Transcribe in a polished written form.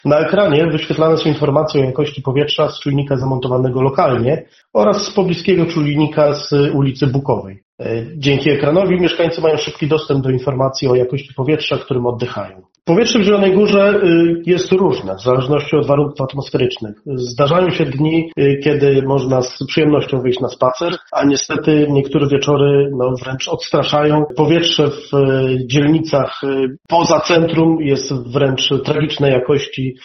Na ekranie wyświetlane są informacje o jakości powietrza z czujnika zamontowanego lokalnie oraz z pobliskiego czujnika z ulicy Bukowej. Dzięki ekranowi mieszkańcy mają szybki dostęp do informacji o jakości powietrza, którym oddychają. Powietrze w Zielonej Górze jest różne w zależności od warunków atmosferycznych. Zdarzają się dni, kiedy można z przyjemnością wyjść na spacer, a niestety niektóre wieczory wręcz odstraszają. Powietrze w dzielnicach poza centrum jest wręcz tragicznej jakości.